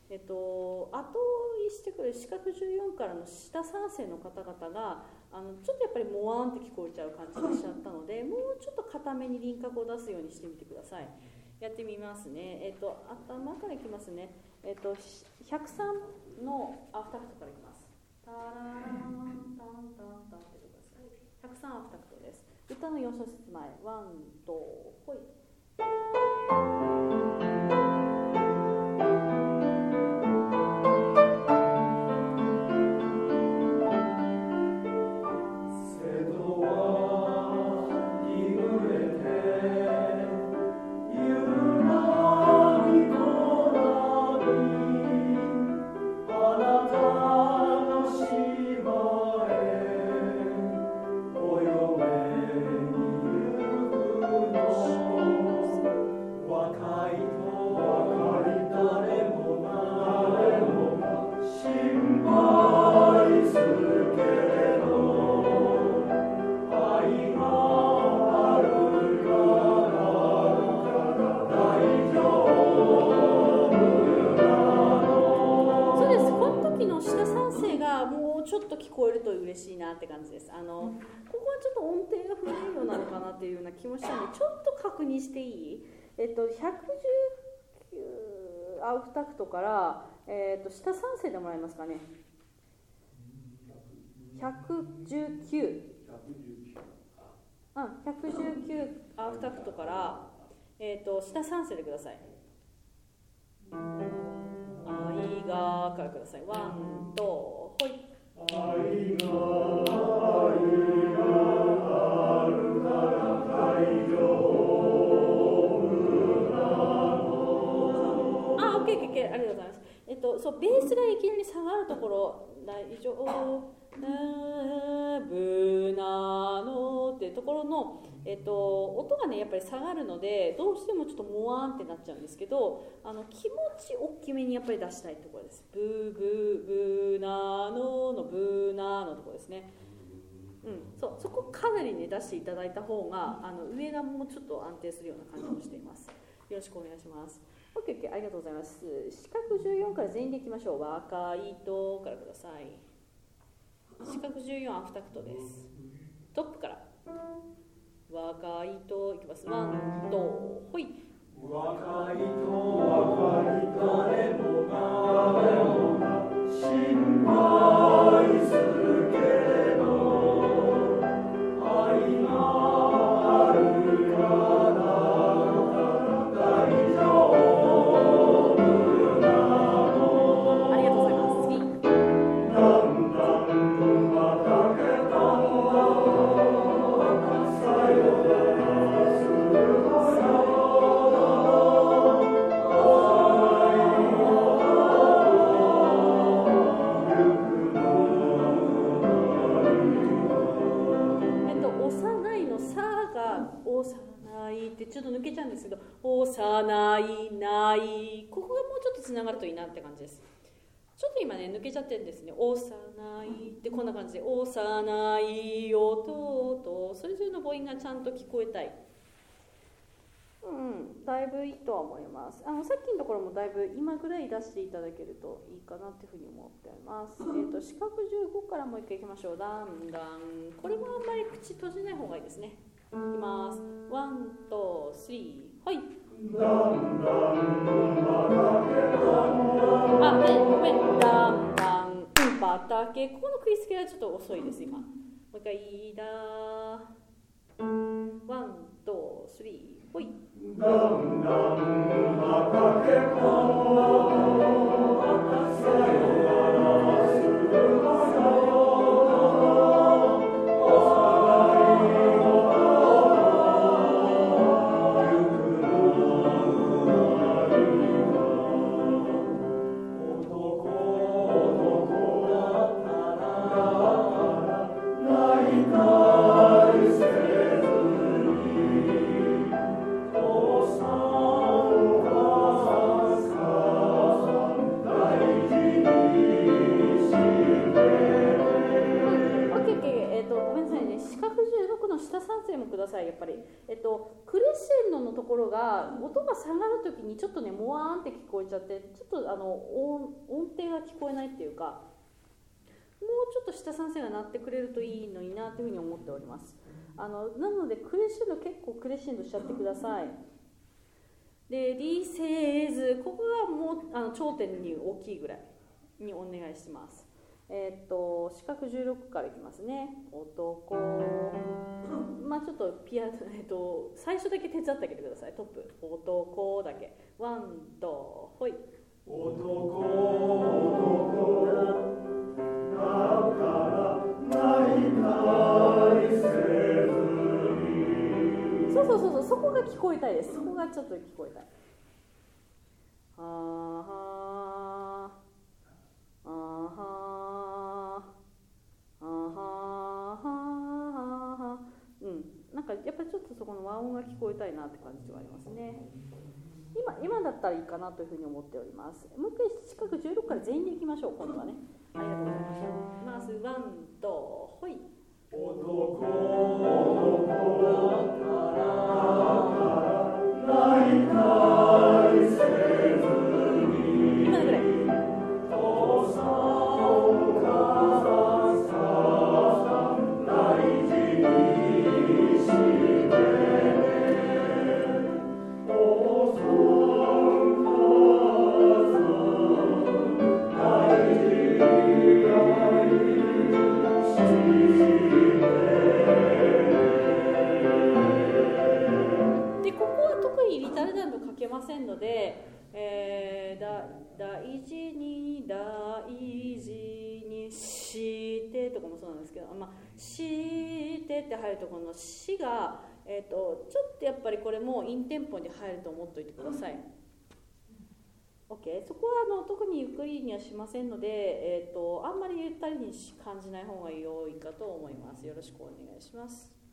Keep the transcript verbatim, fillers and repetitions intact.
えっと、後追いしてくる四角じゅうよんからの下さん世の方々があのちょっとやっぱりもわーんって聞こえちゃう感じがしちゃったので、もうちょっと固めに輪郭を出すようにしてみてください。やってみますね。えっと、頭からいきますね。えっと、ひゃくさんのアフタクトからいきます。タラランタンタンタンってください。ひゃくさんアフタクトです。歌のよん小節前、ワン、ド、ホイ。って感じです。あのここはちょっと音程が古いのなのかなっていうような気もしたので、ちょっと確認していい？えっとひゃくじゅうきゅうアウフタクトから、えっと下さん世でもらえますかね。ひゃくじゅうきゅう、うん、ひゃくじゅうきゅうアウフタクトから、えっと下さん世でください。あいがからください。ワンとほい。愛が愛があるから大丈夫なの。あ、オッケーオッケー、ありがとうございます。えっとそうベースがいきなり下がるところ、大丈夫なのっていうところの、えっと音がねやっぱり下がるので、どうしてもちょっとモワーンってなっちゃうんですけど、あの気持ち大きめにやっぱり出したいところです。ブーブーブーナののブーナのところですね。うん、そうそこかなりね出していただいた方が、あの上がもうちょっと安定するような感じもしています。よろしくお願いします。オッケーオッケー、ありがとうございます。四角じゅうよんから全員でいきましょう。若いとからください。四角じゅうよんアフタクトです。トップから若いといきます。ワンとほい。若いと若い誰もが誰もが心配するけれど、愛があるから大丈夫なの。ありがとうございます。次。だんだんと畑がさよならするさよちょっと抜けちゃうんですけど、幼いないここがもうちょっとつながるといいなって感じです。ちょっと今ね抜けちゃってるんですね。幼いってこんな感じで、幼い音とそれぞれの母音がちゃんと聞こえたい。うん、だいぶいいとは思います。あのさっきのところもだいぶ今ぐらい出していただけるといいかなっていうふうに思っております。えっと四角じゅうごからもう一回いきましょう。だんだん、これもあんまり口閉じない方がいいですね。いきます。ワン、ツー、スリー、はい。あ、ね、ごめん。だんだん、うん、畑。ここの食いつけはちょっと遅いです、今。もう一回、だワン、ツー、スリー、ほい。だんだん、畑さよならするさよささい。やっぱり、えっと、クレッシェンドのところが音が下がるときにちょっとねモワーンって聞こえちゃって、ちょっとあの 音, 音程が聞こえないっていうか、もうちょっと下三声が鳴ってくれるといいのになというふうに思っております。あのなのでクレッシェンド結構クレッシェンドしちゃってください。でリセーズ、ここがもうあの頂点に大きいぐらいにお願いします。えー、っと四角じゅうろくからいきますね。男、まあちょっとピアノ、えー、っと最初だけ手伝ってあげてください。トップ男だけ、ワンとほい。 男だからないないせずに、 そうそうそうそう、そこが聞こえたいです。そこがちょっと聞こえたい。ははあはあはは、うん、なんかやっぱりちょっとそこの和音が聞こえたいなって感じはありますね。今今だったらいいかなというふうに思っております。もう一回四角じゅうろくから全員でいきましょう。今度はね。ありがとうございます。まずワンとほい。 男だからないないせずに、 今のぐらい。 父さんお母さん大事にしてね、父さん母さん大事にでここは特にリタルダントかけませんので、えー、だ大事に大事にしてとかもそうなんですけど、まあ、してって入るところのしが、えー、とちょっとやっぱりこれもインテンポに入ると思っておいてください。OK、そこはあの特にゆっくりにはしませんので、えー、とあんまりゆったりに感じない方が良いかと思います。よろしくお願いします。